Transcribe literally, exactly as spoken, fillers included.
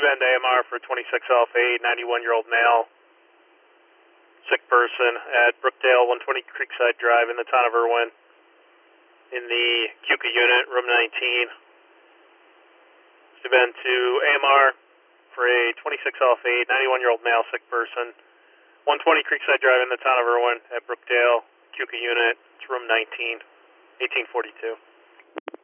Bend A M R for twenty-six Alpha eight, ninety-one-year-old male, sick person at Brookdale, one twenty Creekside Drive in the town of Irwin, in the C U C A unit, room nineteen. Bend to A M R for a twenty-six Alpha eight, ninety-one-year-old male, sick person, one twenty Creekside Drive in the town of Irwin at Brookdale, C U C A unit, it's room nineteen, eighteen forty-two.